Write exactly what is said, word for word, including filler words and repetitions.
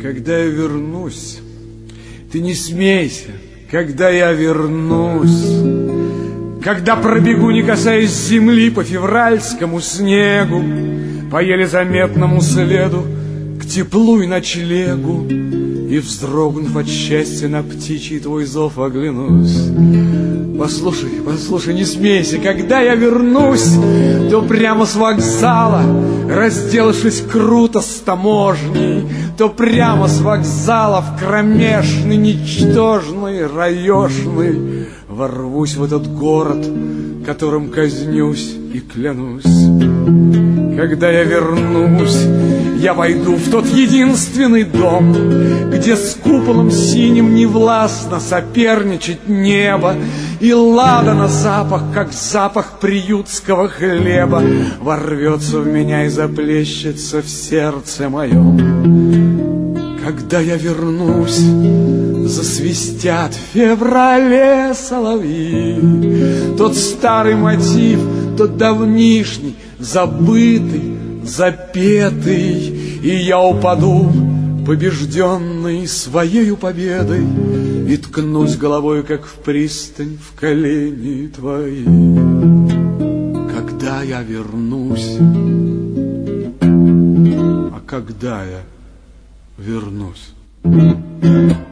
Когда я вернусь, ты не смейся, когда я вернусь, когда пробегу, не касаясь земли, по февральскому снегу, по еле заметному следу к теплу и ночлегу, и, вздрогнув от счастья, на птичий твой зов оглянусь. Послушай, послушай, не смейся, когда я вернусь, то прямо с вокзала, разделавшись круто с таможней, то прямо с вокзала в кромешный, ничтожный, раешный ворвусь в этот город, которым казнюсь и клянусь. Когда я вернусь, я войду в тот единственный дом, где с куполом синим невластно соперничать небо, и ладана запах, как запах приютского хлеба, ворвется в меня и заплещется в сердце моем. Когда я вернусь, засвистят в феврале соловьи, тот старый мотив, тот давнишний, забытый, запетый, и я упаду, побежденный своею победой, и ткнусь головой, как в пристань, в колени твои. Когда я вернусь, а когда я вернусь?